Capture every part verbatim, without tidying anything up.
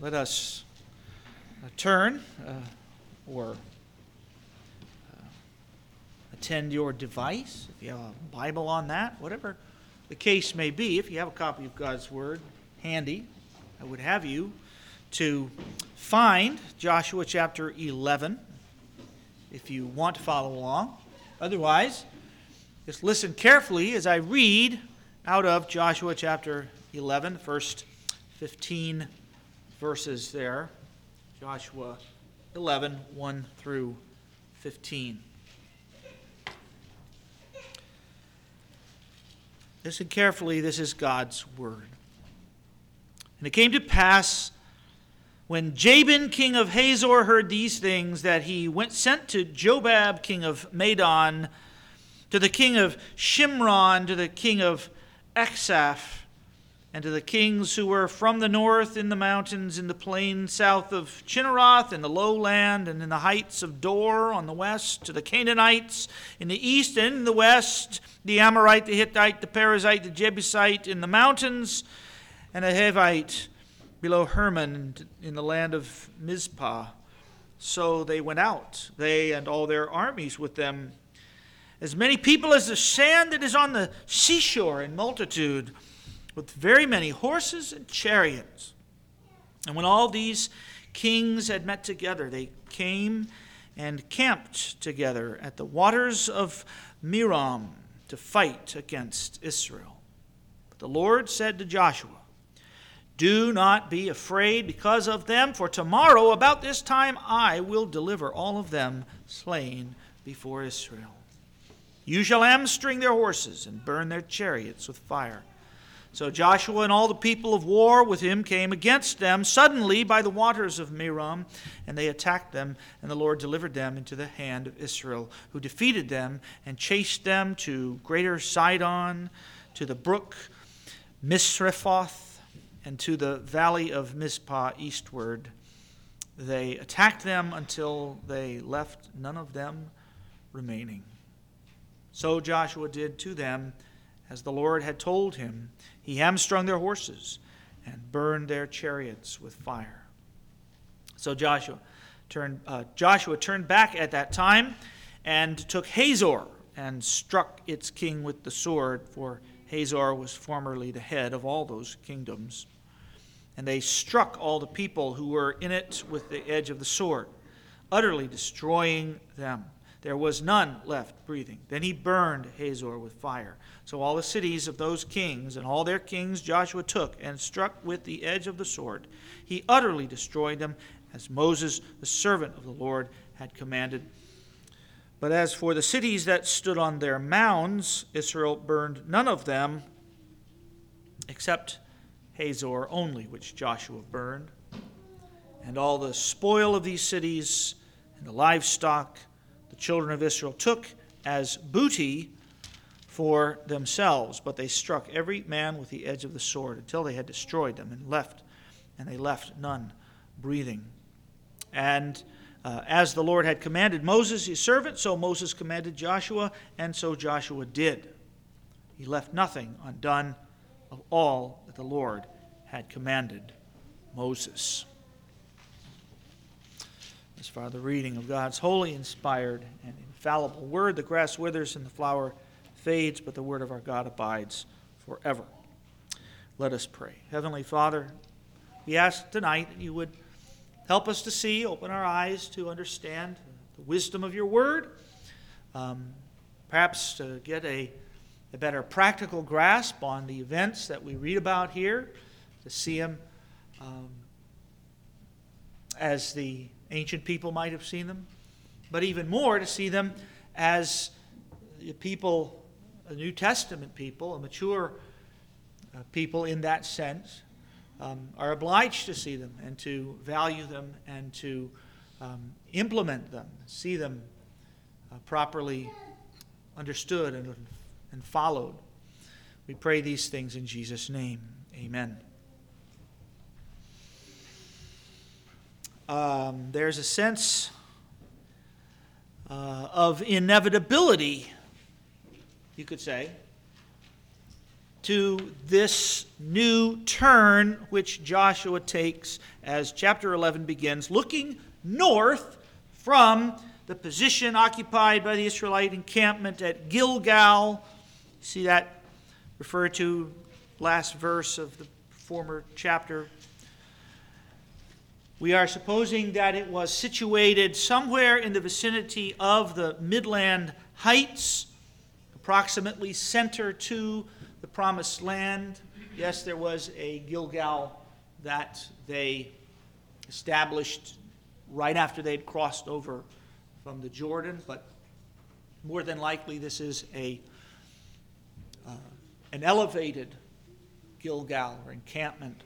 let us uh, turn uh, or uh, attend your device, if you have a Bible on that, whatever the case may be. If you have a copy of God's Word handy, I would have you to find Joshua chapter eleven, if you want to follow along. Otherwise, just listen carefully as I read out of Joshua chapter eleven, first fifteen verses there. Joshua eleven, one through fifteen. Listen carefully, this is God's word. And it came to pass, when Jabin king of Hazor heard these things, that he went sent to Jobab king of Madon, to the king of Shimron, to the king of Exaph, and to the kings who were from the north in the mountains, in the plain south of Chinneroth, in the lowland, and in the heights of Dor on the west, to the Canaanites in the east and in the west, the Amorite, the Hittite, the Perizzite, the Jebusite in the mountains, and the Hivite below Hermon in the land of Mizpah. So they went out, they and all their armies with them, as many people as the sand that is on the seashore in multitude, with very many horses and chariots. And when all these kings had met together, they came and camped together at the waters of Merom to fight against Israel. But the Lord said to Joshua, "Do not be afraid because of them, for tomorrow about this time I will deliver all of them slain before Israel. You shall hamstring their horses and burn their chariots with fire." So Joshua and all the people of war with him came against them suddenly by the waters of Merom, and they attacked them, and the Lord delivered them into the hand of Israel, who defeated them and chased them to Greater Sidon, to the brook Misrephoth, and to the valley of Mizpah eastward. They attacked them until they left none of them remaining. So Joshua did to them as the Lord had told him. He hamstrung their horses and burned their chariots with fire. So Joshua turned, uh, Joshua turned back at that time and took Hazor and struck its king with the sword, for Hazor was formerly the head of all those kingdoms. And they struck all the people who were in it with the edge of the sword, utterly destroying them. There was none left breathing. Then he burned Hazor with fire. So all the cities of those kings and all their kings Joshua took and struck with the edge of the sword. He utterly destroyed them, as Moses, the servant of the Lord, had commanded. But as for the cities that stood on their mounds, Israel burned none of them, except Hazor only, which Joshua burned. And all the spoil of these cities and the livestock the children of Israel took as booty for themselves, but they struck every man with the edge of the sword until they had destroyed them and left, and they left none breathing. And uh, as the Lord had commanded Moses, his servant, so Moses commanded Joshua, and so Joshua did. He left nothing undone of all that the Lord had commanded Moses. As far as the reading of God's holy, inspired, and infallible word, the grass withers and the flower fades, but the word of our God abides forever. Let us pray. Heavenly Father, we ask tonight that you would help us to see, open our eyes to understand the wisdom of your word, um, perhaps to get a, a better practical grasp on the events that we read about here, to see them um, as the ancient people might have seen them, but even more to see them as a people, a New Testament people, a mature uh, people in that sense, um, are obliged to see them and to value them and to um, implement them, see them uh, properly understood and, and followed. We pray these things in Jesus' name. Amen. Um, there's a sense uh, of inevitability, you could say, to this new turn which Joshua takes as chapter eleven begins, looking north from the position occupied by the Israelite encampment at Gilgal. See that referred to last verse of the former chapter. We are supposing that it was situated somewhere in the vicinity of the Midland Heights, approximately center to the Promised Land. Yes, there was a Gilgal that they established right after they'd crossed over from the Jordan, but more than likely this is a uh, an elevated Gilgal or encampment.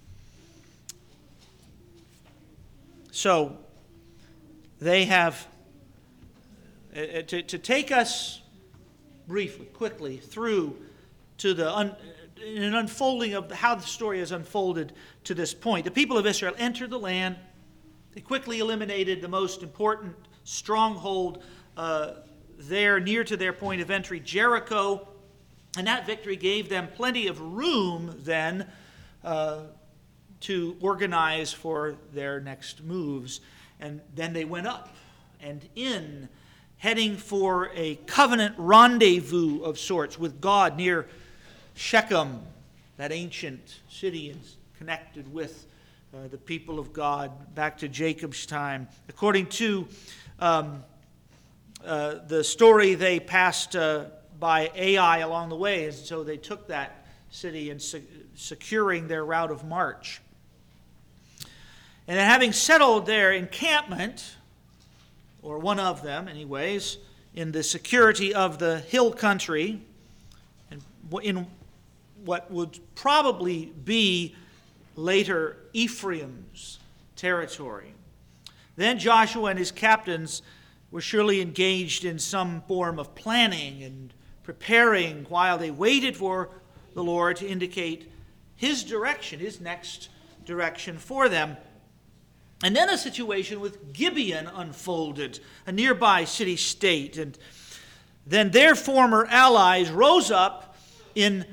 So they have, uh, to, to take us briefly, quickly, through to the un, an unfolding of how the story has unfolded to this point. The people of Israel entered the land. They quickly eliminated the most important stronghold uh, there near to their point of entry, Jericho. And that victory gave them plenty of room then uh, to organize for their next moves. And then they went up and in, heading for a covenant rendezvous of sorts with God near Shechem, that ancient city is connected with uh, the people of God back to Jacob's time. According to um, uh, the story, they passed uh, by Ai along the way, and so they took that city and se- securing their route of march. And having settled their encampment, or one of them anyways, in the security of the hill country, and in what would probably be later Ephraim's territory, then Joshua and his captains were surely engaged in some form of planning and preparing while they waited for the Lord to indicate his direction, his next direction for them. And then a situation with Gibeon unfolded, a nearby city-state. And then their former allies rose up in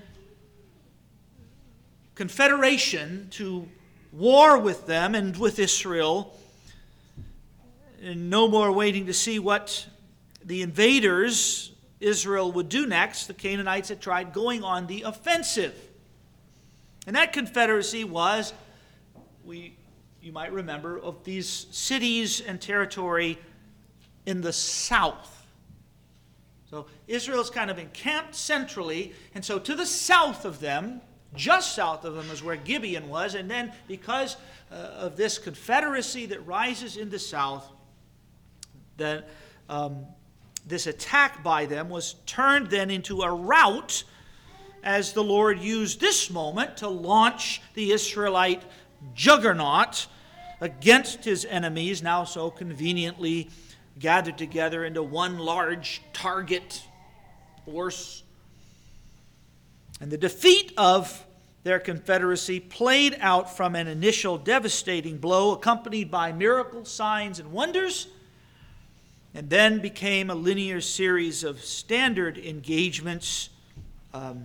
confederation to war with them and with Israel. And no more waiting to see what the invaders, Israel, would do next. The Canaanites had tried going on the offensive. And that confederacy was, we... you might remember, of these cities and territory in the south. So Israel's kind of encamped centrally, and so to the south of them, just south of them is where Gibeon was, and then because uh, of this confederacy that rises in the south, then um, this attack by them was turned then into a rout as the Lord used this moment to launch the Israelite juggernaut against his enemies, now so conveniently gathered together into one large target force. And the defeat of their confederacy played out from an initial devastating blow accompanied by miracles, signs, and wonders, and then became a linear series of standard engagements, um,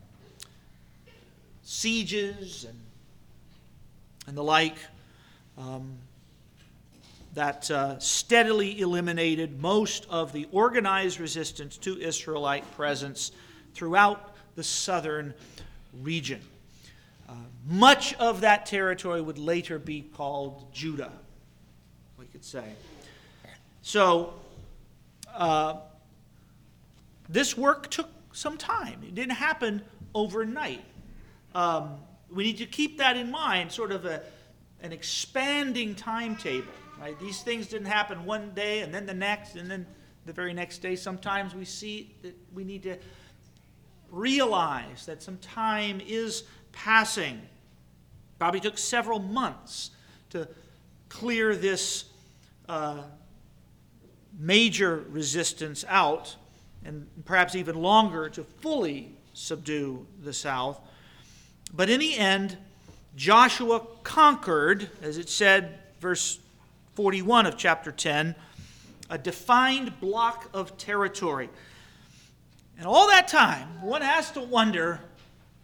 sieges, and and the like, um, that uh, steadily eliminated most of the organized resistance to Israelite presence throughout the southern region. Uh, much of that territory would later be called Judah, we could say. So, uh, this work took some time. It didn't happen overnight. Um, We need to keep that in mind, sort of a, an expanding timetable. Right? These things didn't happen one day and then the next and then the very next day. Sometimes we see that we need to realize that some time is passing. Probably took several months to clear this uh, major resistance out, and perhaps even longer to fully subdue the south. But in the end, Joshua conquered, as it said, verse forty-one of chapter ten, a defined block of territory. And all that time, one has to wonder,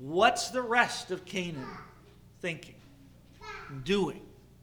what's the rest of Canaan thinking and doing?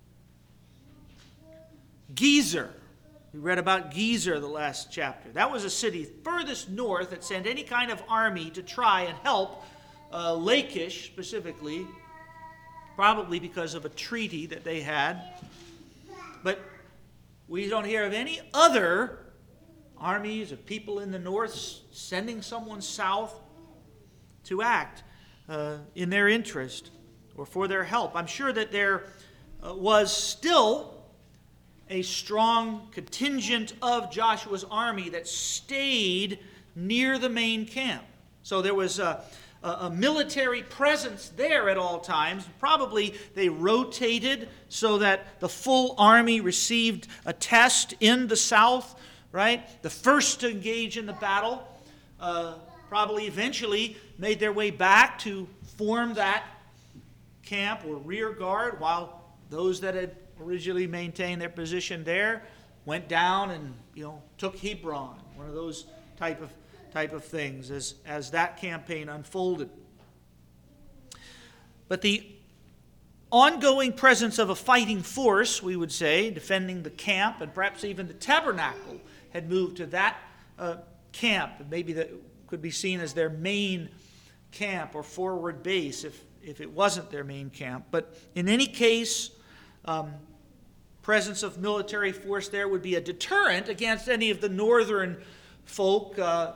Gezer. We read about Gezer the last chapter. That was a city furthest north that sent any kind of army to try and help uh, Lachish specifically, probably because of a treaty that they had. But we don't hear of any other armies of people in the north sending someone south to act uh, in their interest or for their help. I'm sure that there uh, was still a strong contingent of Joshua's army that stayed near the main camp. So there was a, a, a military presence there at all times. Probably they rotated so that the full army received a test in the south, right? The first to engage in the battle uh, probably eventually made their way back to form that camp or rear guard, while those that had originally maintained their position there went down and, you know, took Hebron, one of those type of type of things as, as that campaign unfolded. But the ongoing presence of a fighting force, we would say, defending the camp, and perhaps even the tabernacle had moved to that uh, camp. Maybe that could be seen as their main camp or forward base if, if it wasn't their main camp. But in any case, um, presence of military force there would be a deterrent against any of the northern folk uh,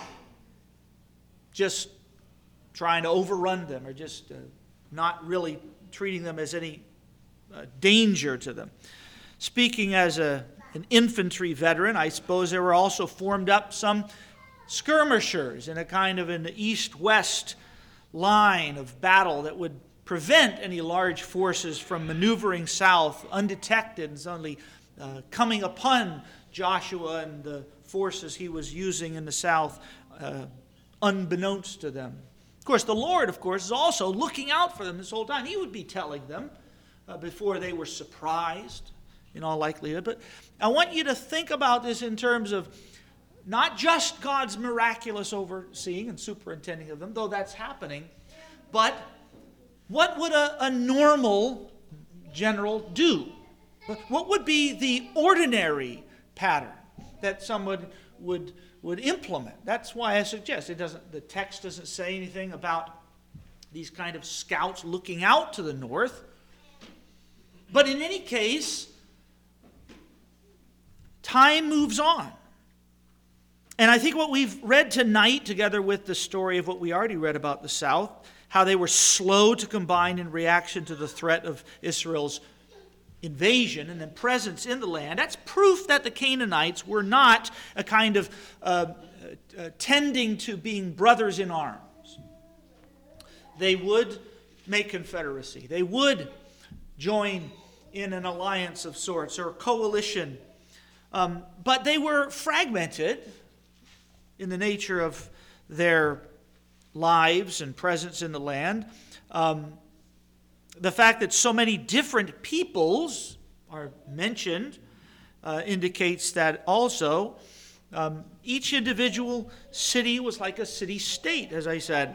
just trying to overrun them or just uh, not really treating them as any uh, danger to them. Speaking as a, an infantry veteran, I suppose there were also formed up some skirmishers in a kind of an east-west line of battle that would prevent any large forces from maneuvering south undetected and suddenly uh, coming upon Joshua and the forces he was using in the south uh, unbeknownst to them. Of course, the Lord, of course, is also looking out for them this whole time. He would be telling them uh, before they were surprised, in all likelihood. But I want you to think about this in terms of not just God's miraculous overseeing and superintending of them, though that's happening, but what would a, a normal general do? What would be the ordinary pattern that someone would would implement? That's why I suggest it doesn't. The text doesn't say anything about these kind of scouts looking out to the north. But in any case, time moves on. And I think what we've read tonight, together with the story of what we already read about the south, how they were slow to combine in reaction to the threat of Israel's invasion and then presence in the land, that's proof that the Canaanites were not a kind of uh, uh, tending to being brothers in arms. They would make confederacy. They would join in an alliance of sorts or a coalition. Um, but they were fragmented in the nature of their lives and presence in the land. Um, the fact that so many different peoples are mentioned uh, indicates that also um, each individual city was like a city-state, as I said.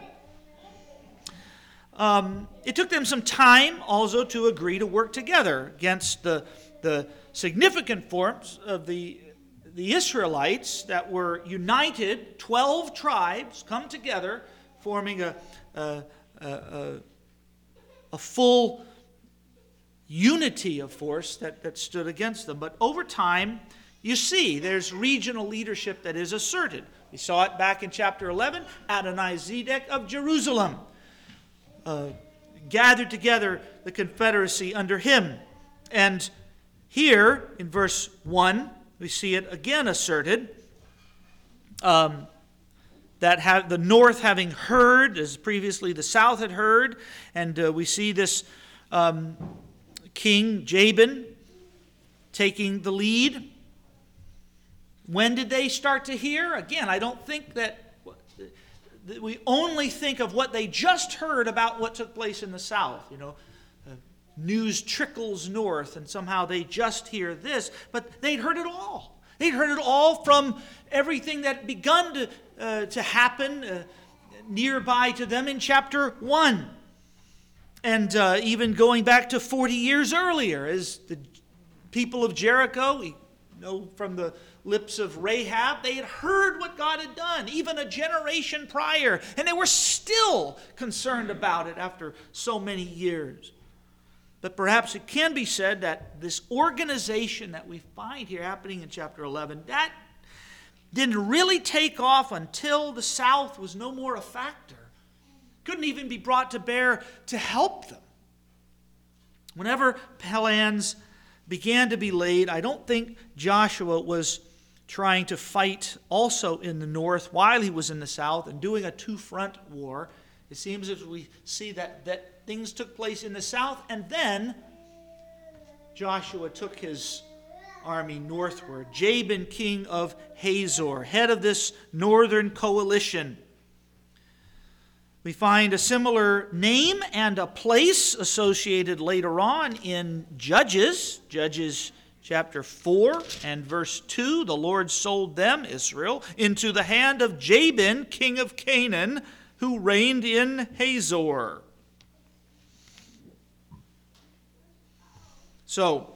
Um, it took them some time also to agree to work together against the, the significant forms of the the Israelites that were united. Twelve tribes come together, forming a, a, a, a full unity of force that, that stood against them. But over time, you see, there's regional leadership that is asserted. We saw it back in chapter eleven. Adonai-Zedek of Jerusalem uh, gathered together the confederacy under him. And here, in verse one, we see it again asserted um, that have, the north having heard, as previously the south had heard, and uh, we see this um, king Jabin taking the lead. When did they start to hear? Again, I don't think that, that we only think of what they just heard about what took place in the south, you know. News trickles north, and somehow they just hear this. But they'd heard it all. They'd heard it all from everything that had begun to, uh, to happen, uh, nearby to them in chapter one. And uh, even going back to forty years earlier, as the people of Jericho, we know from the lips of Rahab, they had heard what God had done, even a generation prior, and they were still concerned about it after so many years. But perhaps it can be said that this organization that we find here happening in chapter eleven, that didn't really take off until the South was no more a factor. Couldn't even be brought to bear to help them. Whenever plans began to be laid, I don't think Joshua was trying to fight also in the north while he was in the south and doing a two-front war. It seems as we see that, that things took place in the south, and then Joshua took his army northward. Jabin, king of Hazor, head of this northern coalition. We find a similar name and a place associated later on in Judges, Judges chapter four and verse two. The Lord sold them, Israel, into the hand of Jabin, king of Canaan, who reigned in Hazor. So,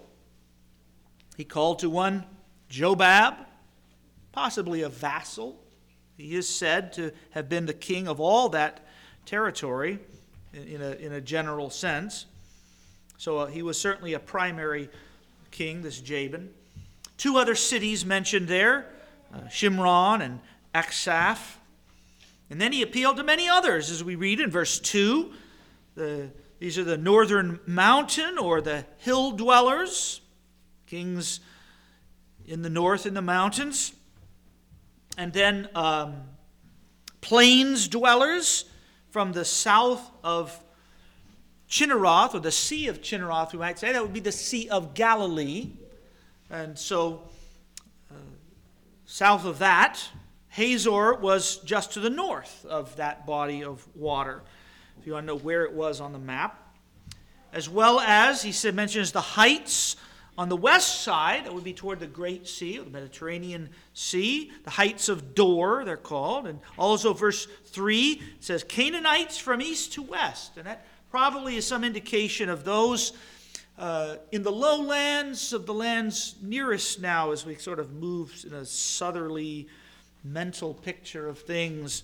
he called to one Jobab, possibly a vassal. He is said to have been the king of all that territory in a, in a general sense. So uh, he was certainly a primary king, this Jabin. Two other cities mentioned there, uh, Shimron and Aksaph. And then he appealed to many others, as we read in verse two. The, these are the northern mountain or the hill dwellers, kings in the north in the mountains. And then um, plains dwellers from the south of Chinneroth, or the Sea of Chinneroth, we might say. That would be the Sea of Galilee. And so, uh, south of that, Hazor was just to the north of that body of water, if you want to know where it was on the map. As well as, he said, mentions the heights on the west side, that would be toward the Great Sea, or the Mediterranean Sea, the heights of Dor, they're called. And also verse three says, Canaanites from east to west. And that probably is some indication of those uh, in the lowlands of the lands nearest now, as we sort of move in a southerly mental picture of things,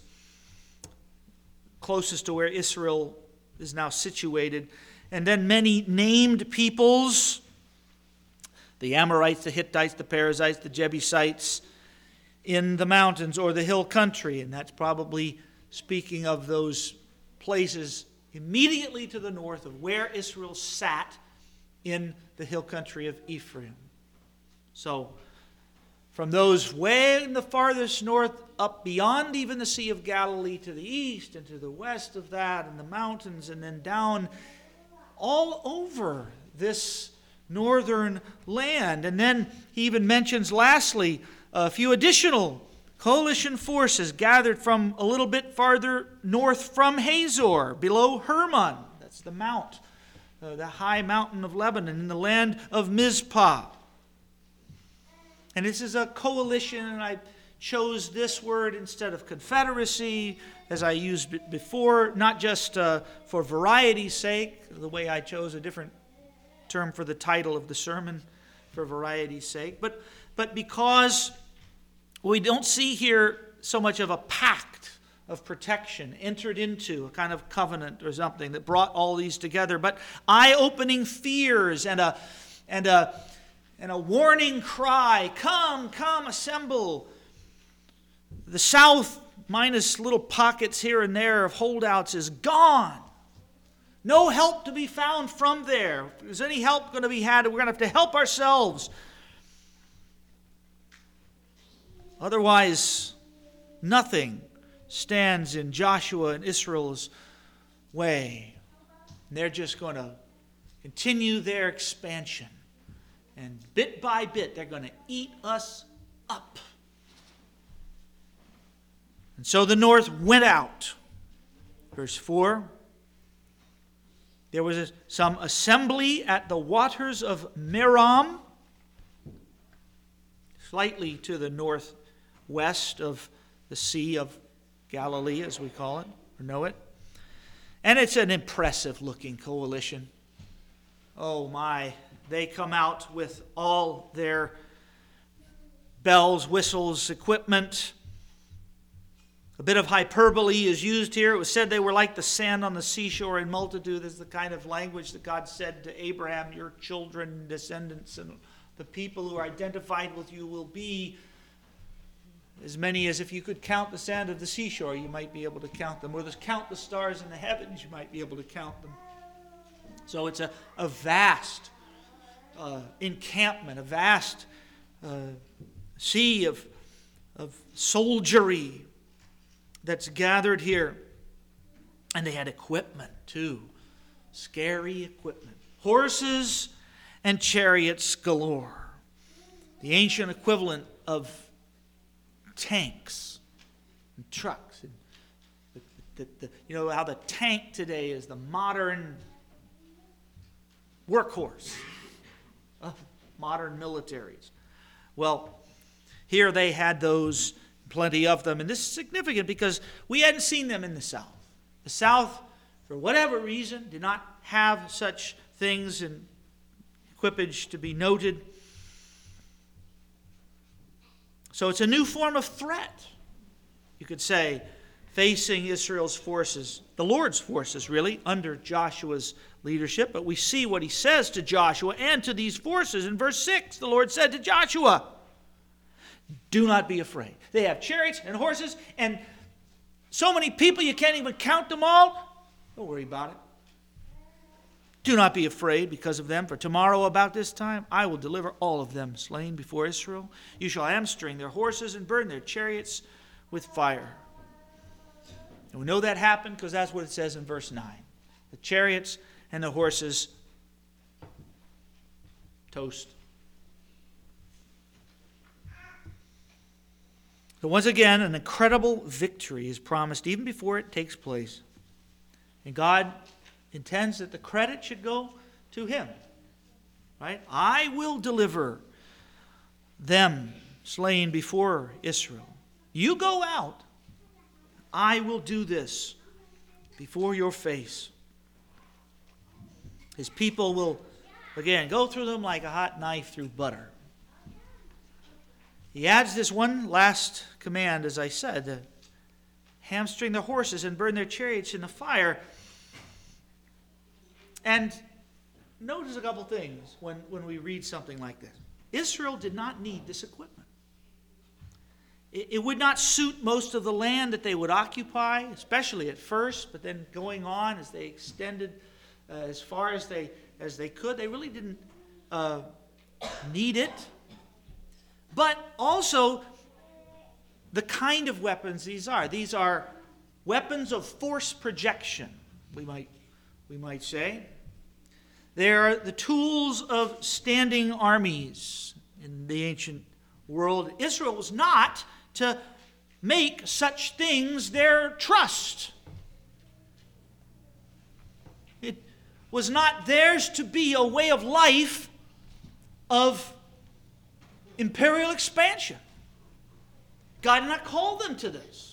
closest to where Israel is now situated. And then many named peoples, the Amorites, the Hittites, the Perizzites, the Jebusites, in the mountains or the hill country. And that's probably speaking of those places immediately to the north of where Israel sat in the hill country of Ephraim. So, from those way in the farthest north, up beyond even the Sea of Galilee to the east and to the west of that, and the mountains, and then down all over this northern land. And then he even mentions, lastly, a few additional coalition forces gathered from a little bit farther north from Hazor, below Hermon. That's the mount, uh, the high mountain of Lebanon, in the land of Mizpah. And this is a coalition, and I chose this word instead of confederacy, as I used before, not just uh, for variety's sake, the way I chose a different term for the title of the sermon for variety's sake, but, but because we don't see here so much of a pact of protection entered into, a kind of covenant or something that brought all these together, but eye-opening fears and a, and a, and a warning cry, come, come, assemble. The South, minus little pockets here and there of holdouts, is gone. No help to be found from there. If there's any help going to be had, we're going to have to help ourselves. Otherwise, nothing stands in Joshua and Israel's way. And they're just going to continue their expansion. And bit by bit, they're going to eat us up. And so the north went out. Verse four. There was a, some assembly at the waters of Merom, slightly to the northwest of the Sea of Galilee, as we call it, or know it. And it's an impressive-looking coalition. Oh my, they come out with all their bells, whistles, equipment. A bit of hyperbole is used here. It was said they were like the sand on the seashore in multitude. This is the kind of language that God said to Abraham, your children, descendants, and the people who are identified with you will be as many as if you could count the sand of the seashore, you might be able to count them. Or just count the stars in the heavens, you might be able to count them. So it's a, a vast uh, encampment, a vast uh, sea of, of soldiery that's gathered here. And they had equipment too. Scary equipment. Horses and chariots galore. The ancient equivalent of tanks and trucks. And the, the, the, you know how the tank today is the modern workhorse of modern militaries. Well, here they had those, plenty of them. And this is significant because we hadn't seen them in the South. The South, for whatever reason, did not have such things and equipage to be noted. So it's a new form of threat, you could say, facing Israel's forces, the Lord's forces, really, under Joshua's leadership. But we see what he says to Joshua and to these forces. In verse six, the Lord said to Joshua, do not be afraid. They have chariots and horses and so many people you can't even count them all. Don't worry about it. Do not be afraid because of them, for tomorrow about this time I will deliver all of them slain before Israel. You shall hamstring their horses and burn their chariots with fire. And we know that happened because that's what it says in verse nine. The chariots and the horses toast. So once again, an incredible victory is promised even before it takes place. And God intends that the credit should go to him. Right? I will deliver them slain before Israel. You go out. I will do this before your face. His people will, again, go through them like a hot knife through butter. He adds this one last command, as I said, to hamstring their horses and burn their chariots in the fire. And notice a couple things when, when we read something like this. Israel did not need this equipment. It, it would not suit most of the land that they would occupy, especially at first, but then going on as they extended uh, as far as they, as they could. They really didn't uh, need it. But also the kind of weapons these are. These are weapons of force projection, we might, we might say. They are the tools of standing armies in the ancient world. Israel was not to make such things their trust. It was not theirs to be a way of life of imperial expansion. God did not call them to this.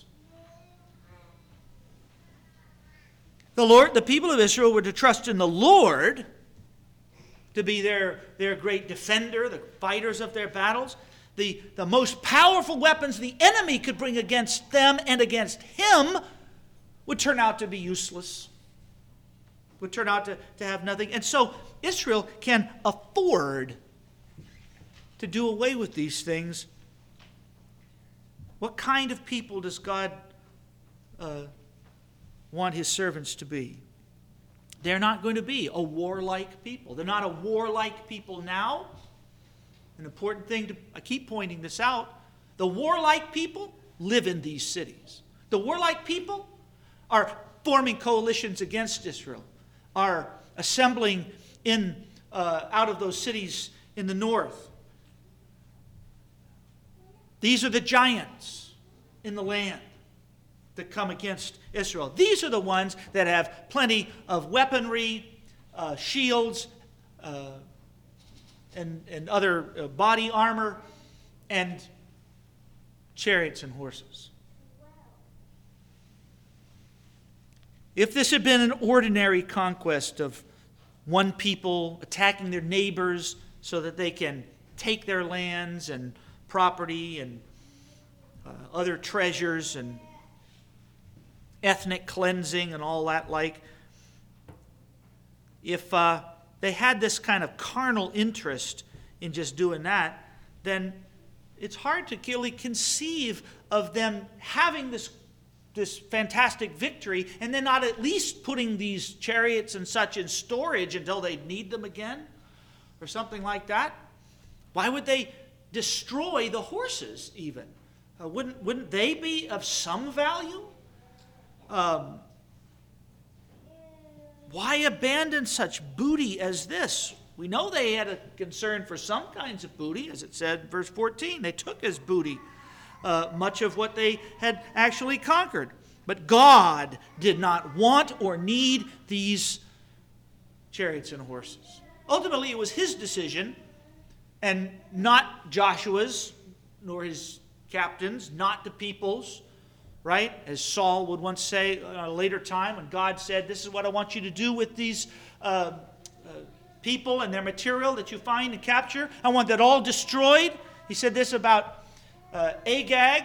The Lord, the people of Israel were to trust in the Lord to be their, their great defender, the fighters of their battles. The, the most powerful weapons the enemy could bring against them and against him would turn out to be useless, would turn out to, to have nothing. And so Israel can afford to do away with these things. What kind of people does God uh, want his servants to be? They're not going to be a warlike people. They're not a warlike people now. An important thing to, I keep pointing this out. The warlike people live in these cities. The warlike people are forming coalitions against Israel, are assembling in uh, out of those cities in the north. These are the giants in the land that come against Israel. These are the ones that have plenty of weaponry, uh, shields, uh, and, and other uh, body armor, and chariots and horses. If this had been an ordinary conquest of one people attacking their neighbors so that they can take their lands and property and uh, other treasures and ethnic cleansing and all that like, if uh, they had this kind of carnal interest in just doing that, then it's hard to really conceive of them having this this fantastic victory and then not at least putting these chariots and such in storage until they need them again or something like that. Why would they destroy the horses even? Uh, wouldn't, wouldn't they be of some value? Um, why abandon such booty as this? We know they had a concern for some kinds of booty, as it said in verse fourteen. They took as booty uh, much of what they had actually conquered. But God did not want or need these chariots and horses. Ultimately, it was his decision, and not Joshua's, nor his captains, not the people's, right? As Saul would once say at a later time when God said, this is what I want you to do with these uh, uh, people and their material that you find and capture. I want that all destroyed. He said this about uh, Agag.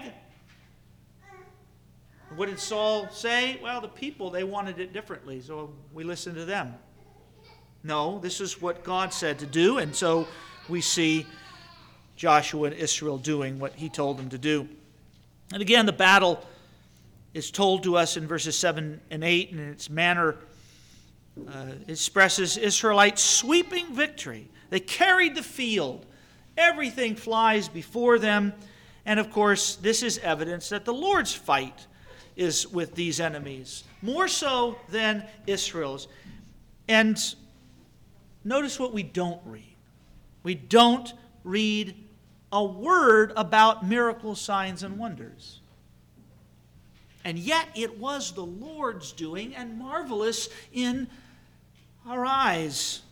What did Saul say? Well, the people, they wanted it differently, so we listened to them. No, this is what God said to do, and so we see Joshua and Israel doing what he told them to do. And again, the battle is told to us in verses seven and eight, and in its manner uh, expresses Israelites' sweeping victory. They carried the field. Everything flies before them. And of course, this is evidence that the Lord's fight is with these enemies, more so than Israel's. And notice what we don't read. We don't read a word about miracles, signs, and wonders. And yet it was the Lord's doing and marvelous in our eyes.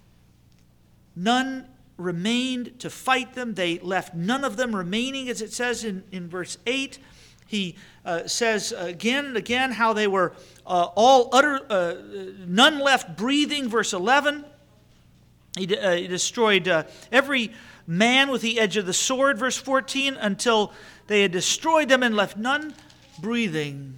None remained to fight them. They left none of them remaining, as it says in, in verse eight. He uh, says again and again how they were uh, all utter, uh, none left breathing, verse eleven. He, uh, he destroyed uh, every man with the edge of the sword, verse fourteen, until they had destroyed them and left none breathing.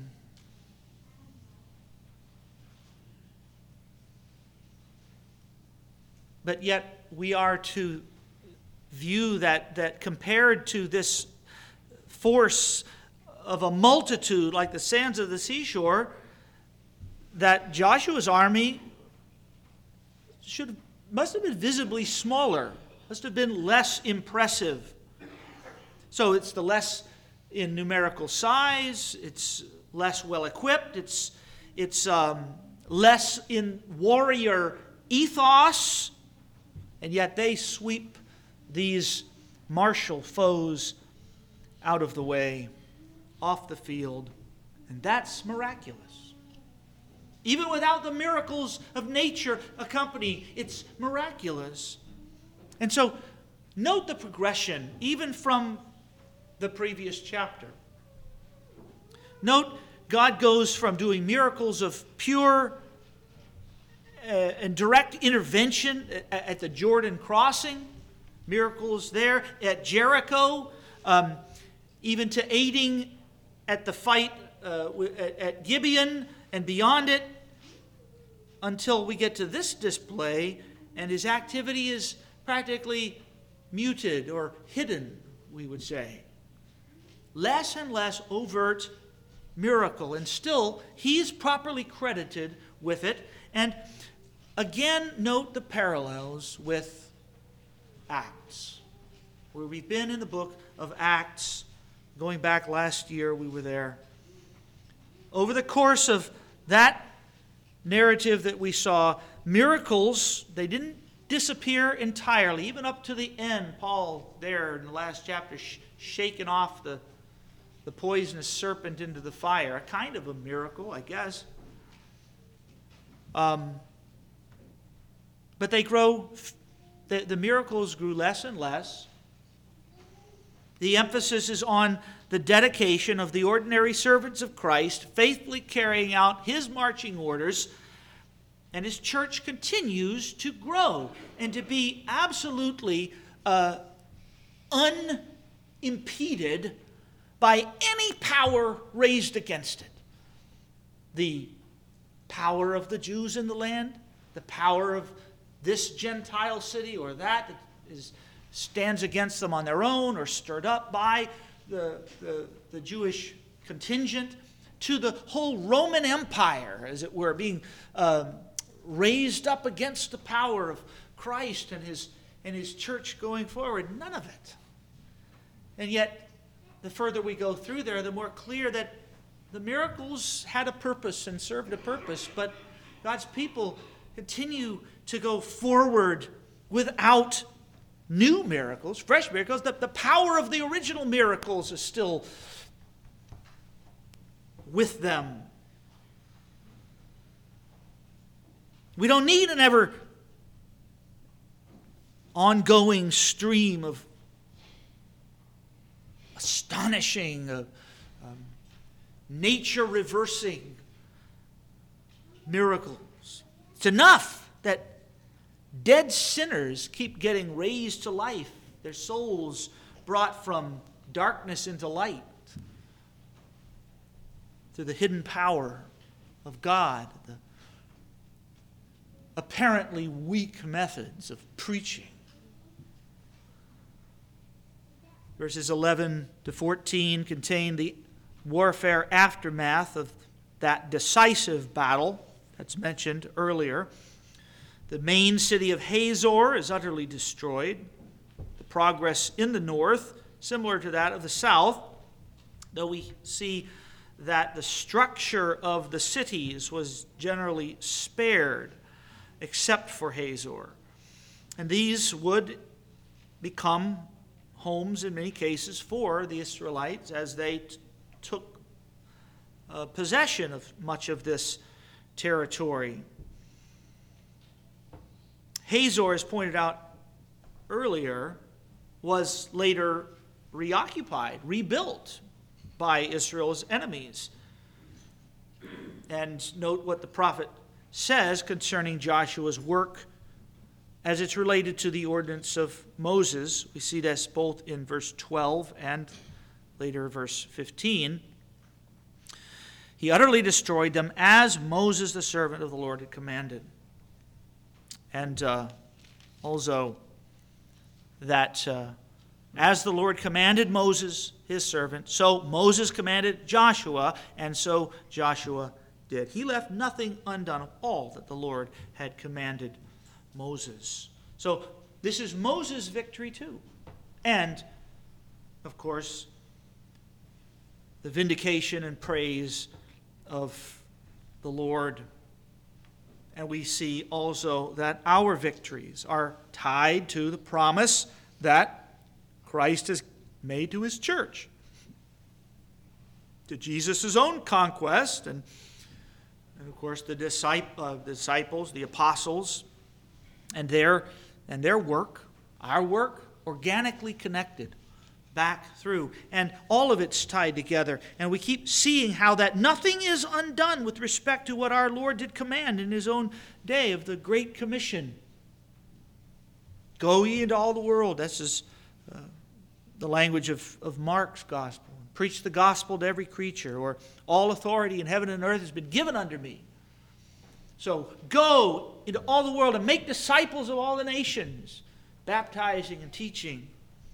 But yet we are to view that, that compared to this force of a multitude like the sands of the seashore, that Joshua's army should must have been visibly smaller, must have been less impressive. So it's the less in numerical size, it's less well equipped, it's it's um, less in warrior ethos, and yet they sweep these martial foes out of the way, off the field, and that's miraculous. Even without the miracles of nature accompanying, it's miraculous. And so, note the progression, even from the previous chapter. Note, God goes from doing miracles of pure uh, and direct intervention at, at the Jordan crossing, miracles there at Jericho, um, even to aiding at the fight uh, at, at Gibeon and beyond it, until we get to this display, and his activity is practically muted or hidden, we would say. Less and less overt miracle, and still he is properly credited with it. And again, note the parallels with Acts, where we've been in the book of Acts. Going back last year, we were there. Over the course of that narrative that we saw, miracles, they didn't disappear entirely. Even up to the end, Paul there in the last chapter sh- shaking off the, the poisonous serpent into the fire. A kind of a miracle, I guess. Um, but they grow, the, the miracles grew less and less. The emphasis is on the dedication of the ordinary servants of Christ, faithfully carrying out his marching orders, and his church continues to grow and to be absolutely uh, unimpeded by any power raised against it. The power of the Jews in the land, the power of this Gentile city or that that is, stands against them on their own or stirred up by the, the, the Jewish contingent, to the whole Roman Empire, as it were, being uh, raised up against the power of Christ and his, and his church going forward. None of it. And yet, the further we go through there, the more clear that the miracles had a purpose and served a purpose, but God's people continue to go forward without new miracles, fresh miracles. The, the power of the original miracles is still with them. We don't need an ever ongoing stream of astonishing, uh, um, nature-reversing miracles. It's enough that dead sinners keep getting raised to life, their souls brought from darkness into light through the hidden power of God, the apparently weak methods of preaching. Verses eleven to fourteen contain the warfare aftermath of that decisive battle that's mentioned earlier. The main city of Hazor is utterly destroyed. The progress in the north, similar to that of the south, though we see that the structure of the cities was generally spared, except for Hazor. And these would become homes, in many cases, for the Israelites as they t- took uh, possession of much of this territory. Hazor, as pointed out earlier, was later reoccupied, rebuilt by Israel's enemies. And note what the prophet says concerning Joshua's work as it's related to the ordinance of Moses. We see this both in verse twelve and later verse fifteen. He utterly destroyed them as Moses, the servant of the Lord, had commanded. And uh, also that uh, as the Lord commanded Moses, his servant, so Moses commanded Joshua, and so Joshua did. He left nothing undone of all that the Lord had commanded Moses. So this is Moses' victory too. And, of course, the vindication and praise of the Lord. And we see also that our victories are tied to the promise that Christ has made to his church, to Jesus' own conquest, and, and of course the disciples, the apostles, and their, and their work, our work, organically connected back through. And all of it's tied together. And we keep seeing how that nothing is undone with respect to what our Lord did command in his own day of the Great Commission. Go ye into all the world. That's his, uh, the language of, of Mark's gospel. Preach the gospel to every creature, or all authority in heaven and earth has been given unto me. So go into all the world and make disciples of all the nations, baptizing and teaching.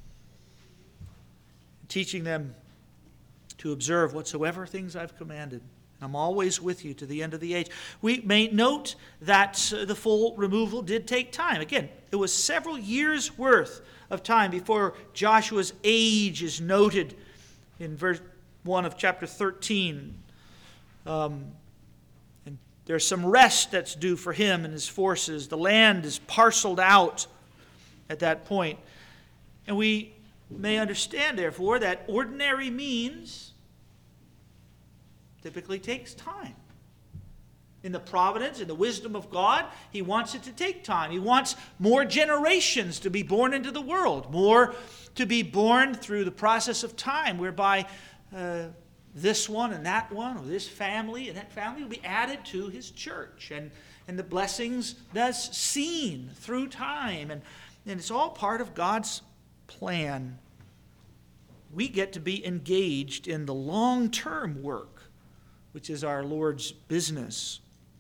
Teaching them to observe whatsoever things I've commanded. I'm always with you to the end of the age. We may note that uh, the full removal did take time. Again, it was several years' worth of time before Joshua's age is noted in verse one of chapter thirteen. Um, and there's some rest that's due for him and his forces. The land is parceled out at that point. And we may understand, therefore, that ordinary means typically takes time. In the providence and the wisdom of God, he wants it to take time. He wants more generations to be born into the world, more to be born through the process of time, whereby uh, this one and that one, or this family and that family will be added to his church. And, and the blessings that's seen through time. And, and it's all part of God's plan. We get to be engaged in the long-term work, which is our Lord's business.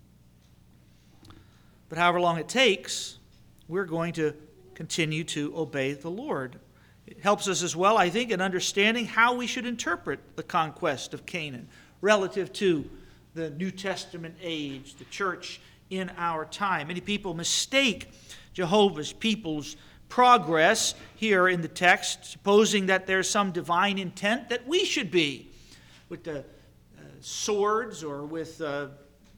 But however long it takes, we're going to continue to obey the Lord. It helps us as well, I think, in understanding how we should interpret the conquest of Canaan relative to the New Testament age, the church in our time. Many people mistake Jehovah's people's progress here in the text, supposing that there's some divine intent that we should be with the uh, swords or with uh,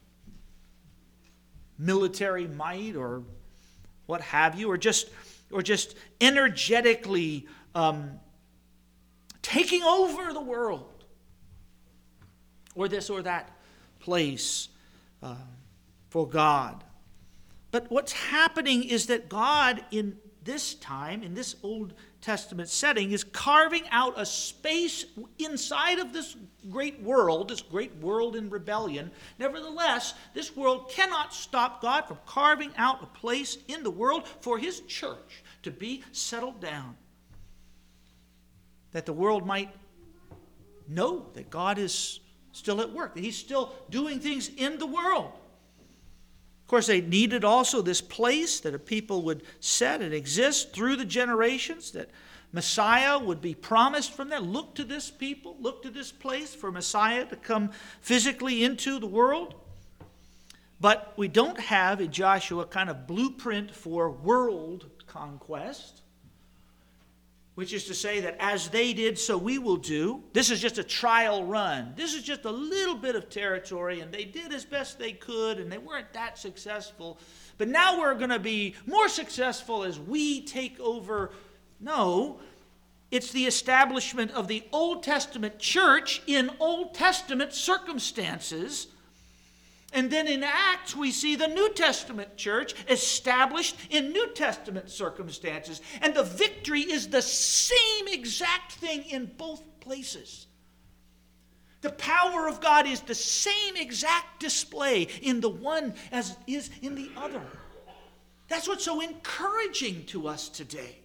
military might or what have you, or just or just energetically um, taking over the world or this or that place uh, for God. But what's happening is that God in this time, in this Old Testament setting, is carving out a space inside of this great world, this great world in rebellion. Nevertheless, this world cannot stop God from carving out a place in the world for his church to be settled down. That the world might know that God is still at work, that he's still doing things in the world. Of course, they needed also this place that a people would set and exist through the generations, that Messiah would be promised from there. Look to this people, look to this place for Messiah to come physically into the world. But we don't have in Joshua a kind of blueprint for world conquest, which is to say that as they did, so we will do. This is just a trial run. This is just a little bit of territory, and they did as best they could, and they weren't that successful. But now we're going to be more successful as we take over. No, it's the establishment of the Old Testament church in Old Testament circumstances. And then in Acts, we see the New Testament church established in New Testament circumstances. And the victory is the same exact thing in both places. The power of God is the same exact display in the one as it is in the other. That's what's so encouraging to us today.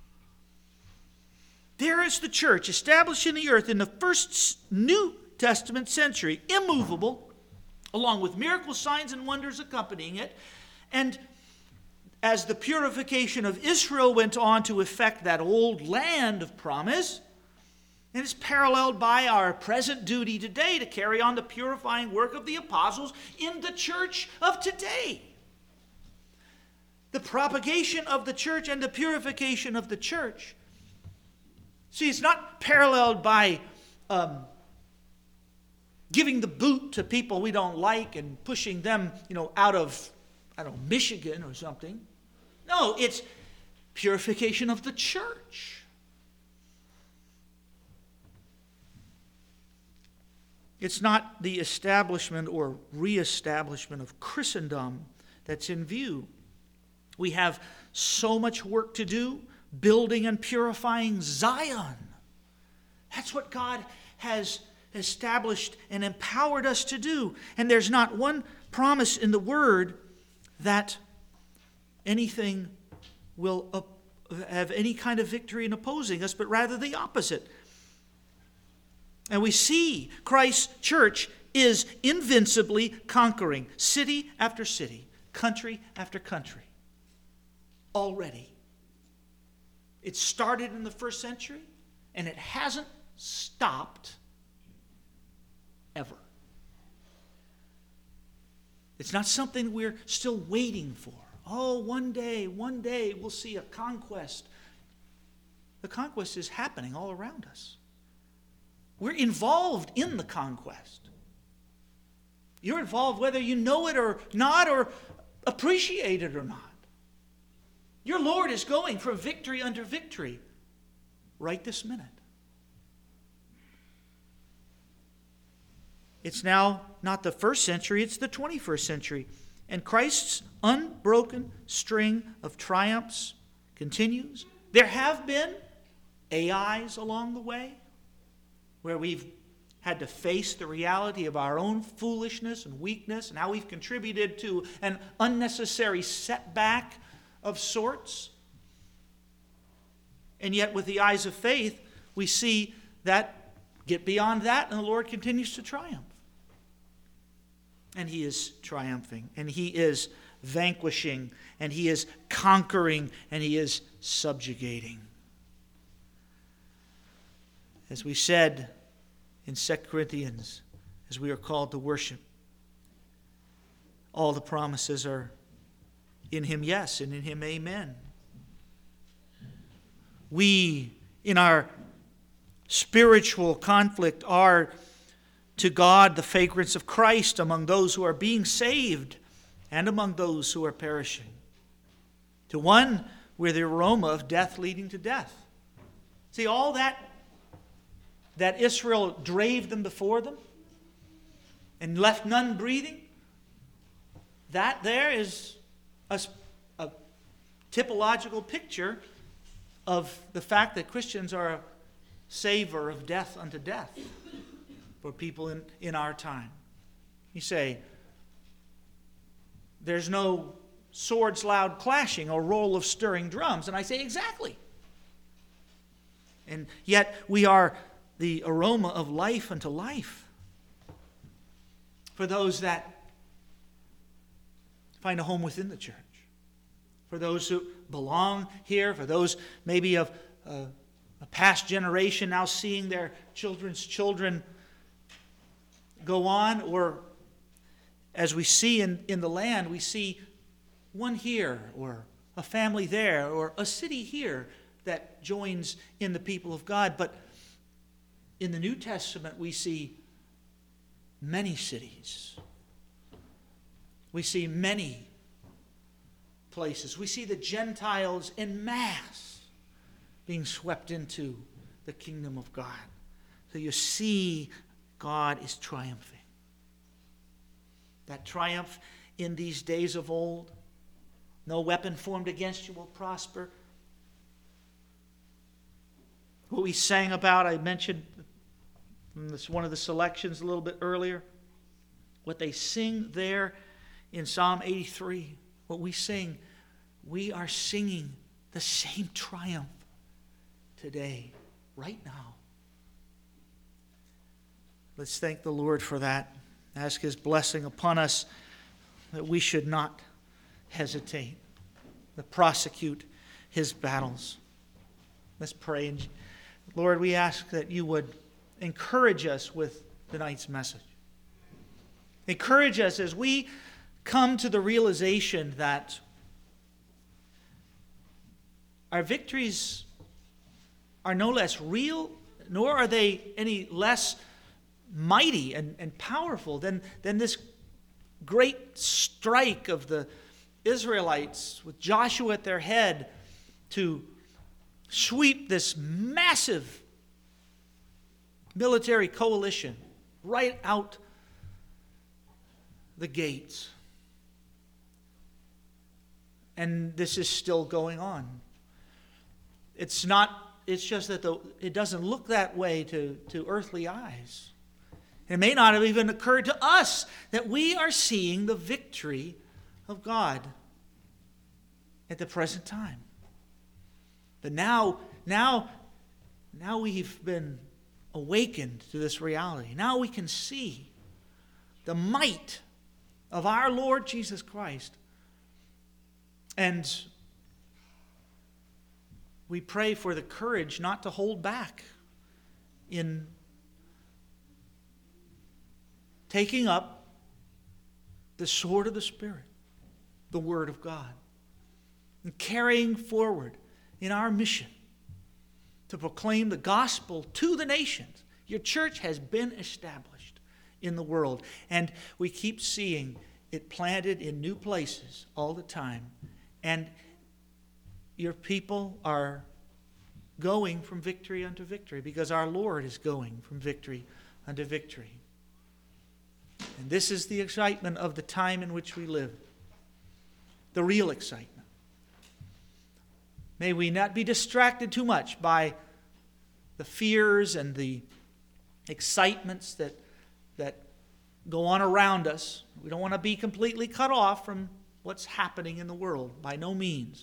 There is the church established in the earth in the first New Testament century, immovable, along with miracles, signs, and wonders accompanying it. And as the purification of Israel went on to effect that old land of promise, and it's paralleled by our present duty today to carry on the purifying work of the apostles in the church of today. The propagation of the church and the purification of the church. See, it's not paralleled by um, giving the boot to people we don't like and pushing them, you know, out of, I don't know, Michigan or something. No, it's purification of the church. It's not the establishment or reestablishment of Christendom that's in view. We have so much work to do building and purifying Zion. That's what God has established and empowered us to do. And there's not one promise in the Word that anything will have any kind of victory in opposing us, but rather the opposite. And we see Christ's church is invincibly conquering city after city, country after country. Already. It started in the first century, and it hasn't stopped ever. It's not something we're still waiting for. Oh, one day, one day we'll see a conquest. The conquest is happening all around us. We're involved in the conquest. You're involved whether you know it or not, or appreciate it or not. Your Lord is going from victory unto victory right this minute. It's now not the first century, it's the twenty-first century. And Christ's unbroken string of triumphs continues. There have been A Is along the way where we've had to face the reality of our own foolishness and weakness and how we've contributed to an unnecessary setback of sorts. And yet with the eyes of faith, we see that get beyond that and the Lord continues to triumph. And He is triumphing, and He is vanquishing, and He is conquering, and He is subjugating. As we said in Second Corinthians, as we are called to worship, all the promises are in Him, yes, and in Him, amen. We, in our spiritual conflict, are to God the fragrance of Christ among those who are being saved and among those who are perishing. To one, we're the aroma of death leading to death. See, all that that Israel drave them before them and left none breathing, that there is a, a typological picture of the fact that Christians are a savor of death unto death for people in, in our time. You say, there's no swords loud clashing or roll of stirring drums. And I say, exactly. And yet we are the aroma of life unto life for those that find a home within the church, for those who belong here, for those maybe of uh, a past generation now seeing their children's children go on, or as we see in, in the land, we see one here, or a family there, or a city here that joins in the people of God. But in the New Testament, we see many cities. We see many places. We see the Gentiles en masse being swept into the kingdom of God. So you see God is triumphing. That triumph in these days of old. No weapon formed against you will prosper. What we sang about, I mentioned in this one of the selections a little bit earlier. What they sing there in Psalm eighty-three. What we sing, we are singing the same triumph today, right now. Let's thank the Lord for that. Ask His blessing upon us, that we should not hesitate to prosecute His battles. Let's pray. And Lord, we ask that you would encourage us with tonight's message. Encourage us as we come to the realization that our victories are no less real, nor are they any less mighty and, and powerful than, than this great strike of the Israelites with Joshua at their head to sweep this massive military coalition right out the gates. And this is still going on. It's not, it's just that the, it doesn't look that way to, to earthly eyes. It may not have even occurred to us that we are seeing the victory of God at the present time. But now, now, now we've been awakened to this reality. Now we can see the might of our Lord Jesus Christ. And we pray for the courage not to hold back in taking up the sword of the Spirit, the Word of God, and carrying forward in our mission to proclaim the gospel to the nations. Your church has been established in the world, and we keep seeing it planted in new places all the time. And your people are going from victory unto victory because our Lord is going from victory unto victory. And this is the excitement of the time in which we live. The real excitement. May we not be distracted too much by the fears and the excitements that, that go on around us. We don't want to be completely cut off from what's happening in the world, by no means.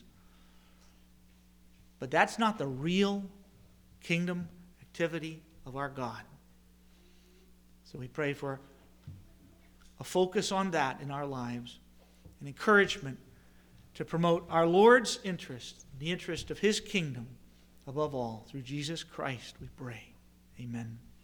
But that's not the real kingdom activity of our God. So we pray for a focus on that in our lives, an encouragement to promote our Lord's interest, the interest of His kingdom above all. Through Jesus Christ we pray. Amen.